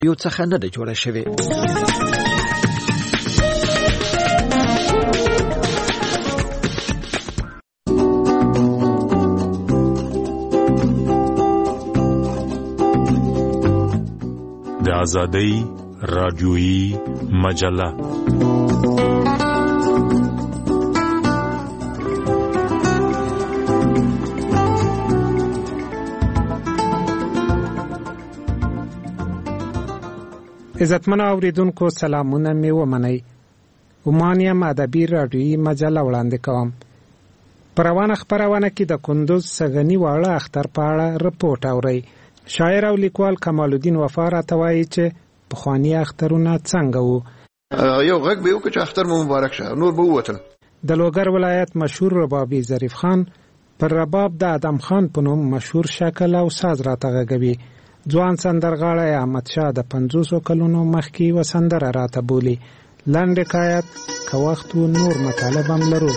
یو څخه نه ده جوړه شوې. د آزادۍ رادیویی مجله. عزتمنو اوریدونکو سلامونه می ومنئ. عمان یم ادبي رادیویی مجله وړاندې کوم. په روانه خپرونه کې د کندوز سږني واړه اختر په اړه رپورټ اورئ. شاعر او لیکوال کمال الدین وفا راته وایي چې پخواني اخترونه څنګه وو. یو غږ به وکړي چې اختر مو مبارک شه، نور به ووتل. د لوګر ولایت مشهور ربابي ظریف خان پر رباب د ادم خان په نوم مشهور شکل او ساز راته غږوي. ځوان سندرغاړی احمد شاه د 50 کلونو مخکې و سندره راته بولي. لنډ حکایت که وخت و نور مطالب هم لرو.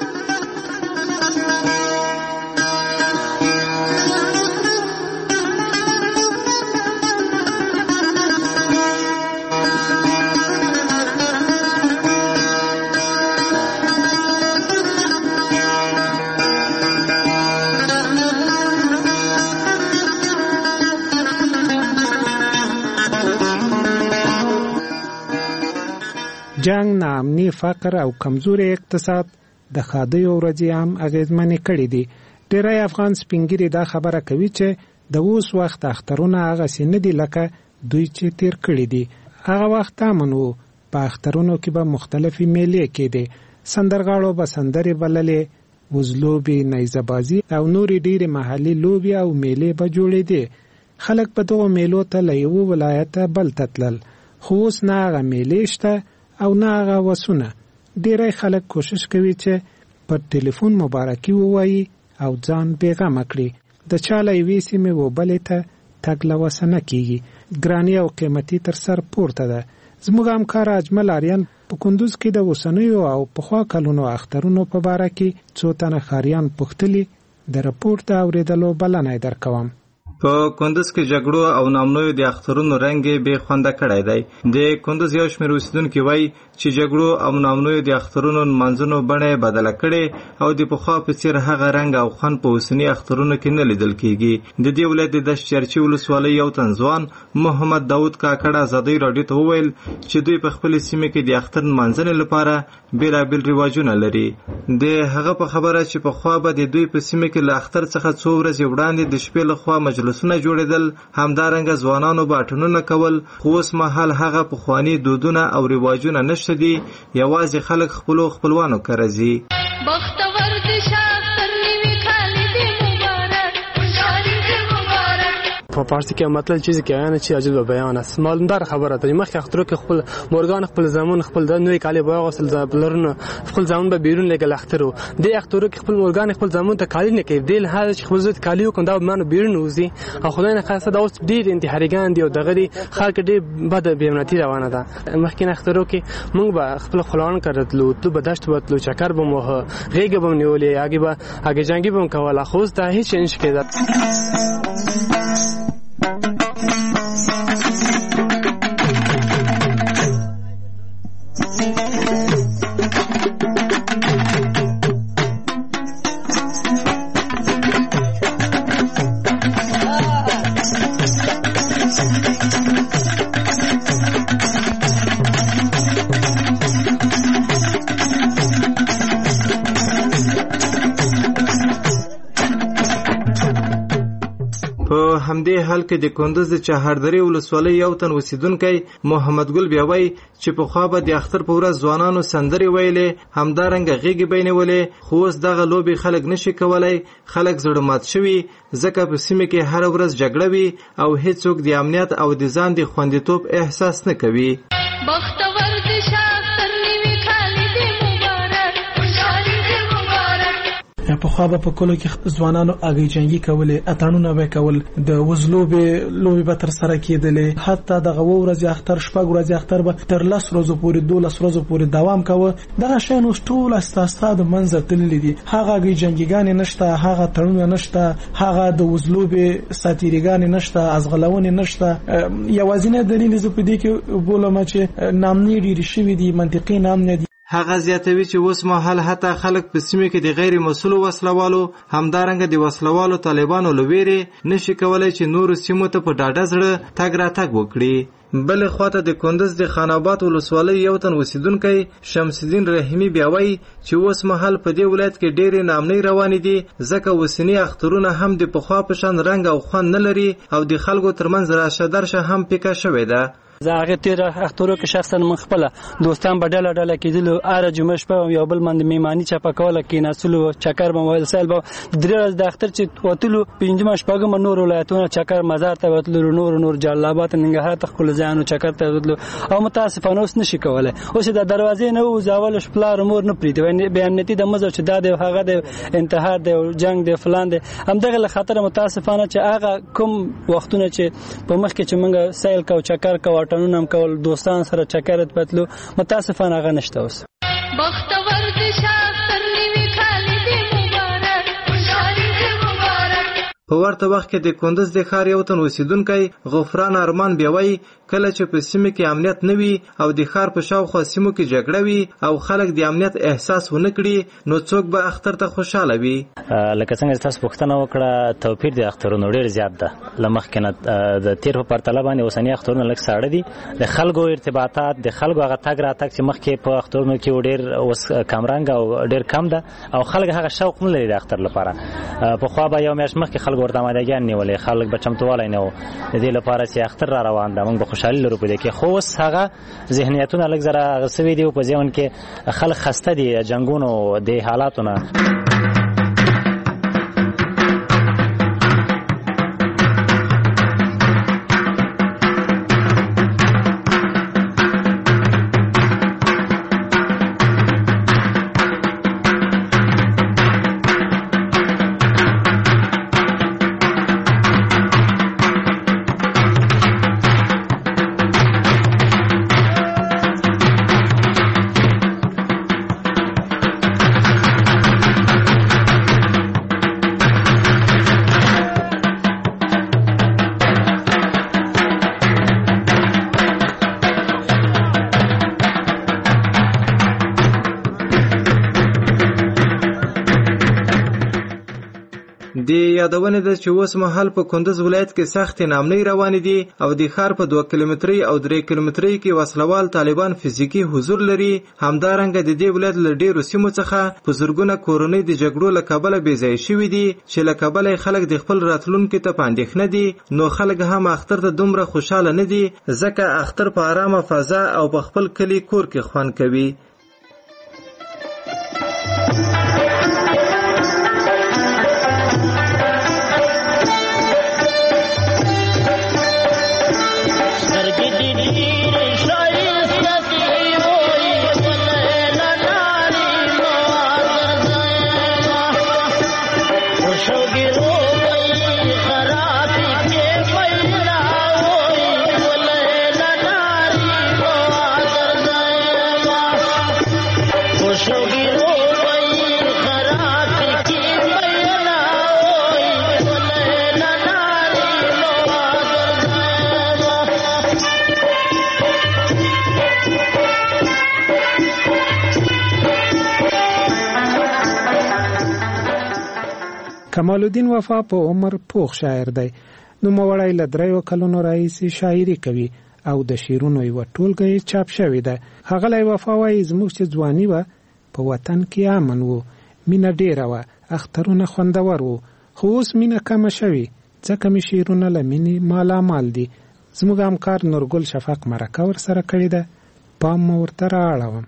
جنگ، ناامني، فقر او کمزوري اقتصاد د ښادیو ورځې هم اغېزمنې کړې دي. ډېری افغان سپینګیري دا خبره کوي چې د اوس وخت اخترونه هغسې نه دي لکه دوی چې تیر کړي دي. هغه وخت امن و. په اخترونو کې به مختلفې میلې کېدې. سندرغاړو به سندرې بللې، وزلوبې، نیزه‌بازي او نورې ډېرې محلي لوبې او میلې به جوړېدې. خلک په دغو میلو ته له یوه ولایته بل ته تلل. خو اوس نه هغه میلې شته او نه هغه وسونه. ډېری خلک کوشش کوي چې پر ټلیفون مبارکي ووایي او ځان بېغمه کړي. د چا له یوې سیمې و بلې ته تګ له وسه نه کېږي. ګراني او قیمتي تر سر پورته ده. زموږ همکار اجمل آریان په کندوز کې د اوسنیو او پخوا کلونو اخترونو په باره کې څو تنه ښاریان پوښتلي. د رپورټ د اورېدلو بلنه یې درکوم. په کندوز کې جګړو او نامنویو د اخترونو رنګ بې خونده کړی دی. د کندوز یو شمېر اوسېدونکي وایي چې جګړو او نامنویو د اخترونو نمانځنو بڼه یې بدله کړې او د پخوا په څېر هغه رنګ او خوند په اوسني اخترونو کې نه لیدل کېږي. د دې ولایت د دشت چرچي ولسوالۍ یو تن ځوان محمد داود کاکړ ازادۍ راډیو ته وویل چې دوی په خپلې سیمې کې د اختر نمانځنې لپاره بېلابېل رواجونه لري. د هغه په خبره چې پخوا به د دوی په سیمه کې له اختر څخه څو ورځې وړاندې د شپې لخوا مجلسونه جوړېدل، همدارنګه ځوانانو به اټنونه کول. خو اوس مهال هغه پخواني دودونه او رواجونه نشته دي. یوازې خلک خپلو خپلوانو کره ځي. بختور دي شاطر نیوي خالد مبارک په پارسی کې مطلب چیزی کې آیا نه چې عجیب بیان است. معلومدار خبره ده. مخکې اخترو کې خپل مورګان خپل زمون خپل د نوې کالی بیا غسل بلرنه خپل زمون به بیرون لګل اخترو. د اخترو کې خپل مورګان خپل زمون ته کالی نه کوي. دل هغه چې خپل زوت کالیو کوم دا منو بیرون وزي. او خدای نه خاصه دا اوس ډیر انتحاریګان دی او دغه دی خلک ډیر بد بیمنتی روانه ده. مخکې اخترو کې موږ به خپل خلان کړتلو تو به دشت وتلو چکر به مو غیګه به نیولې هغه جنگي به کوله. خو دا هیڅ نشي کېده. همدې حال کې د کندوز د چهاردرې ولسوالۍ یو تن اوسیدونکی محمد ګل بیا وایي چې پخوا به د اختر په ورځ ځوانانو سندرې ویلې، همدارنګه غېږې به یې نیولې. خو اوس دغه لوبې خلک نشي کولی. خلک زړه مات شوي ځکه په سیمه کې هره ورځ جګړه وي او هیڅوک د امنیت او د ځان د خوندیتوب احساس نه کوي. بختور دي شاطر نیوي خالد مبارک په خوا په کولو کې ځوانانو اګي جنگي کولې اتانونه به کول د وزلوبې لوبي به تر سره کېدلې حتی د غو ورځ اختر شپږ ورځ اختر به تر 10 ورځې پورې 12 ورځې پورې دوام کاوه دغه شی نو ټول استاد د منځ تللی دي هغه اګي جنگيګان نشته هغه تړون نشته هغه د وزلوبې ساتيريګان نشته ازغلون نشته یوازینه دلیل زه په دې کې بولم چې نامني ډیر شوی دي منطقي نام نه دي هغه زیاتوي چې اوس مهال حتی خلک په سیمه کې د غیر مسؤل وسلوالو همدارنګه د وسلوالو طالبانو لويري نشي کولای چې نور سیمو ته په ډاډه زړه تګ راتګ وکړي بل خواته د کندز د خان آباد ولسوالۍ یو تن اوسیدونکی شمس الدین رحیمی بیا وایي چې اوس مهال په دې ولایت کې ډېرې نامنۍ روانې دي ځکه اوسني اخترونه هم د پخوا په شان رنګ او خوند نه لري او د خلکو ترمنځ راشه درشه هم پیکه شوې ده زه هغه تیر اخترو کې شخصا من خپل دوستان په ډله ډله کېدلو اره جمعه شپه یو بل من میمانی چپه کوله کې نسلو چکر به موبایل سیل به درې ورځې د اختر چې وتلو پنځمه شپږم نور ولایتونه چکر مزار ته وتلو نور جلابات ننګرهار ته خپل ځانو چکر ته وتلو او متاسفانه اوس نشي کولای اوس د دروازې نه وځول شپلار مور نه پریږدي به امنیتي د مزه چې دا د هغه د انتحار د جنگ د فلان د همدغه خطر متاسفانه چې هغه کوم وختونه چې په مخ کې چې موږ سیل کو چکر کو ټنونم کول دوستان سره چکرت پتلو متاسفانه هغه نشته اوس بختور دي شاطر نیوي خالد مبارک خوشالي دي مبارک په ورته وخت کې د کندز د ښار یو تن اوسیدونکی غفران ارمان بیوي کله چې په سیمه کې امنیت نه وي او د ښار په شاوخوا سیمو کې جګړه وي او خلک د امنیت احساس ونه کړي نو څوک به اختر ته خوشاله وي لکه څنګه تاسو پوښتنه وکړه توپیر د اخترونو ډیر زیات ده لمخکې نه د تیر په پرتله باندې اوسنی اخترونه لږ ساړه دي د خلکو ارتباطات د خلکو هغه تګ راتګ چې مخکې په اخترونو کې ډیر اوس کمرنګ او ډیر کم ده او خلک هغه شوق نه لري د اختر لپاره په خوا به یو میاشت مخکې خلک ورته آمادګي نیولې خلک به چمتووالی نه و د دې لپاره چې اختر را روان ده موږ به خوشحالي لرو په دې کې خو اوس هغه ذهنیتونه لږ زره هغه سوي دي په ځین کې خلک خسته دي جنګونو د حالاتونه د یادونه ده چې اوس مهال په کندز ولایت کې سخت نامنۍ روانې دي او د ښار په 2 کیلومتري او 3 کیلومتري کې وسلوال طالبان فزیکی حضور لري همدارنګه د دې ولایت له ډیرو سیمو څخه په زرګونه کورنۍ د جګړو له کبله بې ځای شوي دي چې له کبله خلک د خپل راتلونکي ته په اندېښنه دي نو خلک هم اختر ته دومره خوشاله نه دي ځکه اختر په آرامه فضا او په خپل کلي کور کې خوند کوي کمال الدین وفا په عمر پوخ شاعر دی نو موړی له 3 کلونو راهیسې شاعري کوي او د شعرونو یو ټولګه چاپ شوی ده هغه لی وفا وایي زموږ چې ځواني وه په وطن کې امن وو مینه ډیره وه اخترونه خوندور وو خو اوس مینه کمه شوې ځکه مې شعرونه له مینې مالامال دي زموږ همکار نورګل شفق مرکه ورسره کړې ده پام مې ورته رااړوم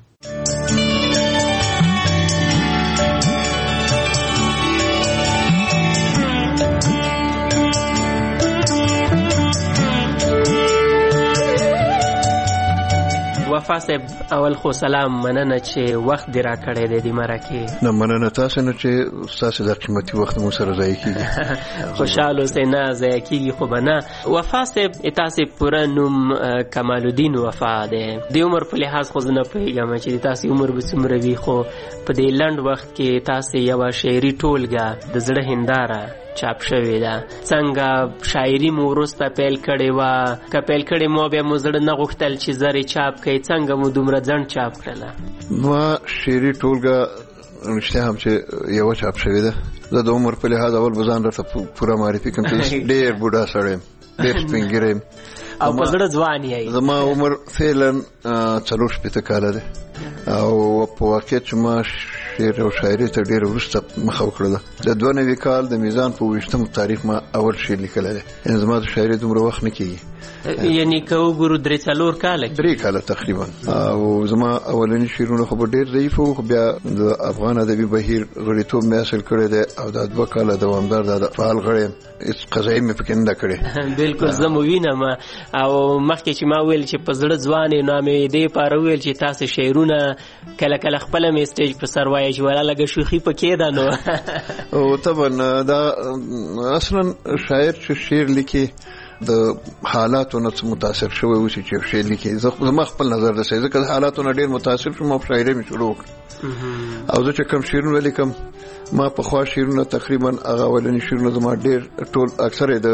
وفا صاحب اول خو سلام مننه چې وخت دې را کړی دی د مرکې. نه مننه تاسو نه چې تاسو د قیمتي وخت مو سره ضایع کیږي. خوشاله اوسئ نه ضایع کیږي خو به نه. وفا صاحب تاسو پوره نوم کمال الدین وفا دی. د عمر په لحاظ خو زه نه پوهېږم چې تاسو عمر به څومره وي، خو په دې لنډ وخت کې تاسو یوه شعري ټولګه د زړه هنداره چاپ شوې ده. څنګه شاعري مو وروسته پیل کړې وه؟ که پیل کړې مو بیا مو زړه نه غوښتل چې زر یې چاپ کړئ؟ څنګه مو دومره ځنډ چاپ کړله؟ ما شعري ټولګه رښتیا هم چې یوه چاپ شوې ده. زه د عمر په لحاظ اول به ځان راته پوره معرفي کړم چې ډېر بوډا سړی یم، ډېر سپین ږیری یم او په زړه ځوان یې. زما عمر فعلا 64 کاله دی او په واقعیت چې ما شعر او شاعري ته ډېر وروسته مخه وکړله. د 92 کال د میزان په 28 تاریخ ما اول شعر لیکلی دی. یعنې زما د شاعري دومره وخت نه کېږي، یعنې که وګورو 3-4 کاله 3 کاله تقریبا. او زما اولني شعرونه خو به ډېر ضعیف وو، خو بیا د افغان ادبي بهیر غړیتوب مې حاصل کړی دی او دا 2 کاله دوامدار د فعال غړی یم. هېڅ قضایي مې پکې نه ده کړې. بلکل زه مو وینم. او مخکې چې ما ویل چې په زړه ځوان یې، نو مې دې پاره وویل چې تاسو شعرونه کله کله خپله مې سټیج په سر وایئ چې ولا لږه شوخي پکې ده. نو او طبعا دا اصلا شاعر چې شعر لیکي د حالاتو نه متاثر شوی اوسي چې شعر لیکي. زما خپل نظر ده ځکه د حالاتو نه ډېر متاثر شوم او شاعري مې شروع کړه. او زه چې کوم شعرونه لیکم، ما پخوا شعرونه تقریبا هغه اولني شعرونه زما ډېر ټول اکثر د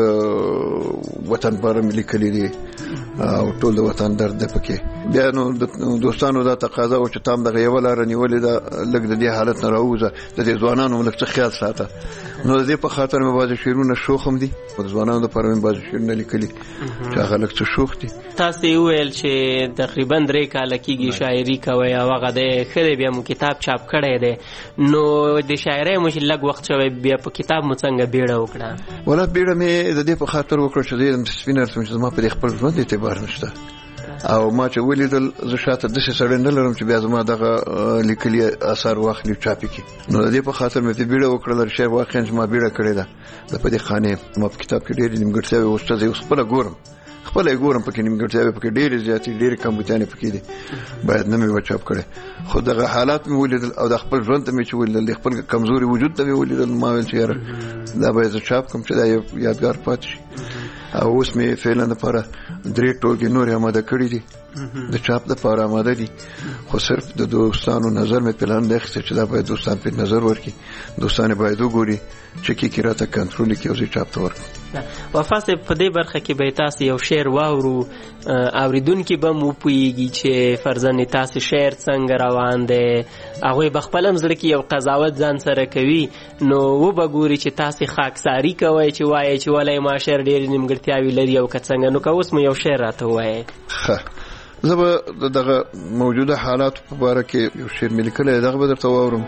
وطن باره مې لیکلي دي او ټول د وطن درد دی پکې. بیا نو د دوستانو دا تقاضا و چې تام دغه یوه لاره نیولې ده، لږ د دې حالت نه راووځه، د دې ځوانانو لږ څه خیال ساته. نو د دې په خاطر مې بعضې شعرونه شوخ هم دي، د ځوانانو دپاره مې بعضې شعرونه لیکلي چې هغه لږ څه شوخ دي. تاسو یې وویل چې تقریبا 3 کاله کېږي شاعري کوئ او هغه دی ښه دی، بیا مو کتاب چاپ کړی دی. نو د شاعرۍ مو چې لږ وخت شوی، بیا په کتاب مو څنګه بیړه وکړه؟ ولا بیړه مې د دې په خاطر وکړه چې زه سپینر شم چې زما په دې خپل ژوند اعتبار نشته. او ما چې ولیدل زه شاته داسې سړی نه لرم چې بیا زما دغه لیکلي اثار واخلي چاپ کړي. نو د دې په خاطر مې بیړه وکړله. شعر واقعا چې ما بیړه کړې ده. د په دې خانې ما په کتاب کې ډېرې نیمګړتیاوې اوس ته زه اوس خپله ګورم پکې نیمګړتیاوې پکې ډېرې زیاتې ډېرې کمبودیانې پکې دي، باید نه مې و چاپ کړی. خو دغه حالات مې ولیدل او د خپل ژوند ته مې چې ولیدل، د خپل کمزوري وجود ته مې ولیدل. ما ویل چې یاره دا باید زه چاپ کړم چې دا یو یادګار پاتې شي. او اوس مې فعلا دپاره 3 ټولګې نورې اماده کړي دي، د چاپ دپاره اماده دي. خو صرف د دوستانو نظر مې پلان دی اخیستی چې دا باید دوستان پرې نظر ورکړي، دوستان باید وګوري چې کې راته کنټرول کړي او زه چاپ ته ورکړم. وفا صاحب په دې برخه کې به تاسو یو شعر واورو، اوریدونکي به مو پوهیږي چې فرضاً تاسو شعر څنګه روان دی، هغوی به خپل هم زړه کې یو قضاوت ځان سره کوي. نو وبه ګوري چې تاسو خاکساري کوئ چې وایئ چې ولی ما شعر ډېرې نیمګړتیاوې لري او که څنګه. نو که اوس مو یو شعر راته ووایئ. ښه، زه به دغه موجوده حالاتو په باره کې یو شعر مې لیکلی، دغه به درته واورم.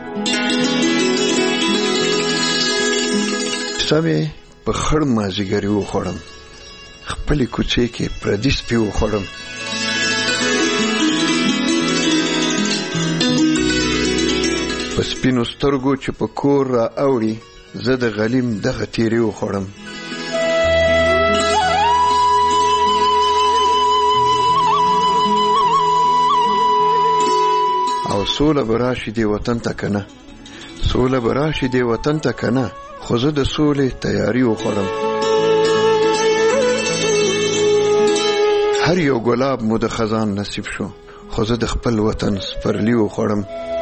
سمې په خړ مازدیګري وخوړم، خپلې کوڅې کې پردي سپي وخوړم. په سپینو سترګو چې په کور را اوړي، زه د غلیم دغه تیرې وخوړم. او سوله به راشي دې وطن ته که نه، سوله به راشي دې وطن ته که نه، خو زه د سولې تیاري وخوړم. هر یو ګلاب مو د خزان نصیب شو، خو زه د خپل وطن سپرلی وخوړم.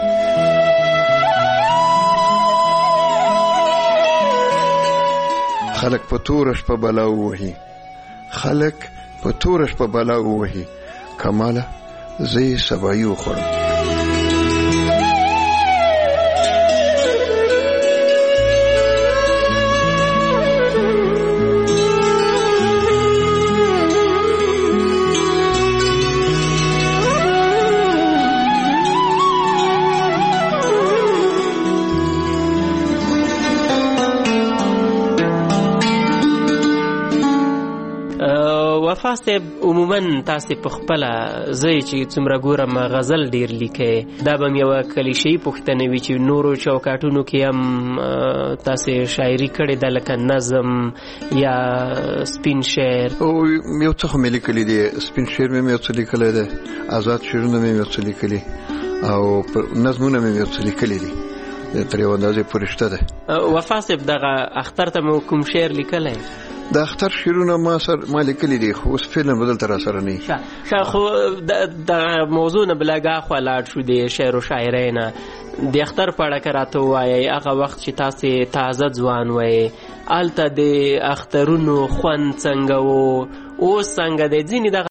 خلک په توره شپه بلا ووهي، خلک په توره شپه بلا ووهي، کماله زه یې سبایي وخوړم. صاحب عموما تاسو په خپل ځای چې څومره ګورم غزل ډیر لیکي دا به یو کلیشې پوښتنه وي چې نورو چوکاټونو کې هم تاسو شاعري کړې ده لکه نظم یا سپین شعر او یو څه مې لیکلي دي سپین شعر مې یو څه لیکلی دی آزاد شعرونه مې یو څه لیکلي او نظمونه مې یو څه لیکلي دي تر یو اندازې پورې شته ده. وفا صاحب دغه اختر ته مو کوم شعر لیکلی د اختر شعرونه ما لیکلي دي خو اوس فعلا بدلته را سره نه ښه خو د موضوع نه بلګا خوا لاړ شو د شعر و شاعرۍ نه د اختر په اړه که راته ووایئ هغه وخت چې تاسې تازه ځوان وئ هلته د اخترونو خوند څنګه و اوس څنګه دی ځینې دغه